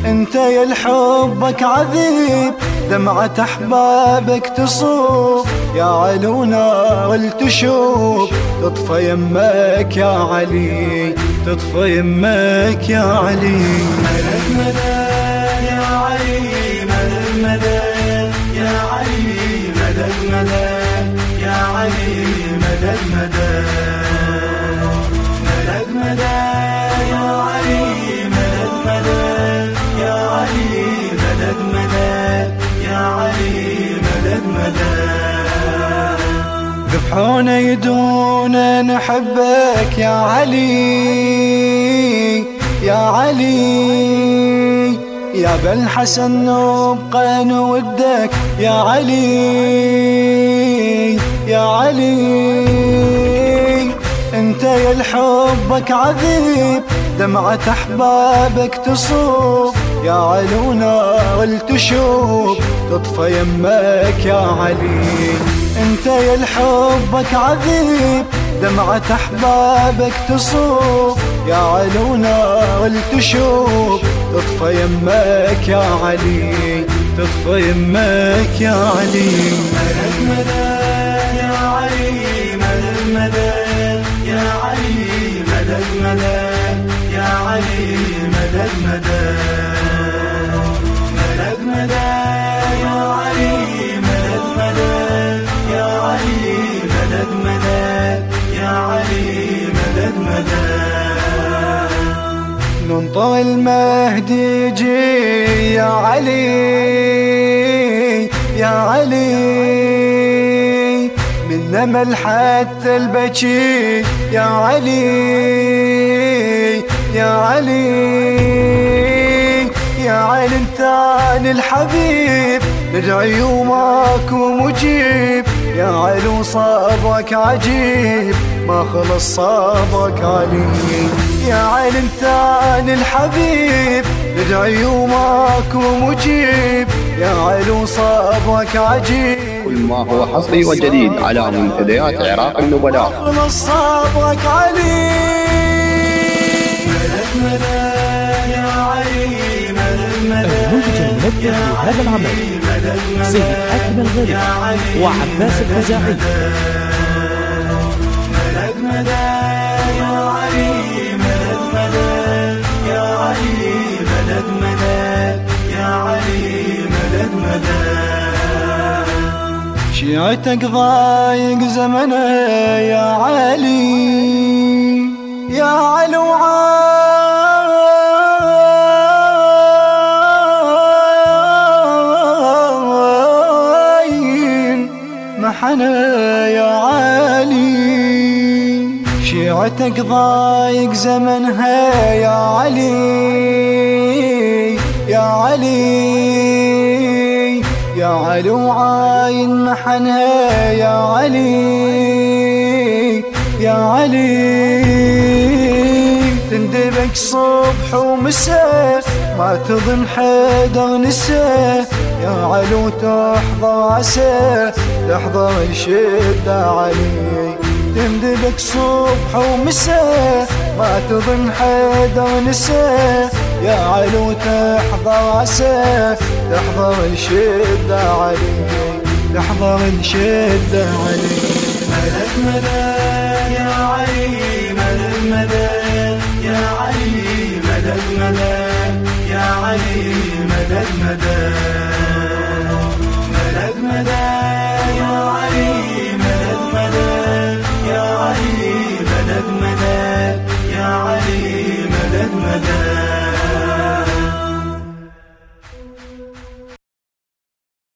انت يا الحبك عذيب دمعة احبابك تصوب يا علي ونار التشوب تطفى يمك يا علي تطفى يمك يا علي. مدد مدد يا علي مدد مدد يا علي مدد مدد يا علي مدد مدد مدد مدد يا علي مدد مدد يا علي مدد مدد يا علي مدد مدد. ذبحونا يدونا نحبك يا علي يا علي يا بالحسن نبقى نودك يا علي يا علي. انت يا الحبك عذيب دمعة احبابك تصوب يا علي ونار التشوب تطفى يمك يا علي. انت يا الحبك عذيب دمعة احبابك تصوب يا علي ونار التشوب تطفى يمك يا علي تطفى يمك يا علي. مدد مدد يا علي مدد مدد يا علي مدد مدد يا علي مدد مدد مدد مدد يا علي مدد مدد يا علي مدد مدد يا علي مدد مدد. ننطر المهدي يجي يا علي يا علي من نمل حتى البكي يا علي يا علي يا علي انت عن الحبيب ندعي وماكو مجيب يا علي وصبرك عجيب ما خلص صبرك علي يا علي انت عن الحبيب ندعي وماكو مجيب يا علي وصبرك عجيب. كل ما هو حصري وجديد على منتديات عراق النبلاء. ما خلص صبرك علي. مدد مدد يا علي مدد مدد المنتج المنفذ لهذا العمل سيد حاتم الغالي وعباس الخزاعي. مدد مدد يا علي مدد مدد يا علي مدد مدد يا علي مدد مدد. شيعتك ضايق زمنه يا علي يا علي وعاين محنه يا علي. شيعتك ضايق زمنها يا علي يا علي يا علي وعاين محنها يا علي يا علي. تندبك صبح ومساء ما تظن حدا نسى يا علي وتحضر عسى تحضر الشدة علي. تندبك صبح ومساء ما تظن حدا نسى يا علي وتحضر عسى تحضر الشدة علي تحضر الشدة علي. مدد مدد يا علي مدد مدد يا علي مدد مدد يا علي مدد مدد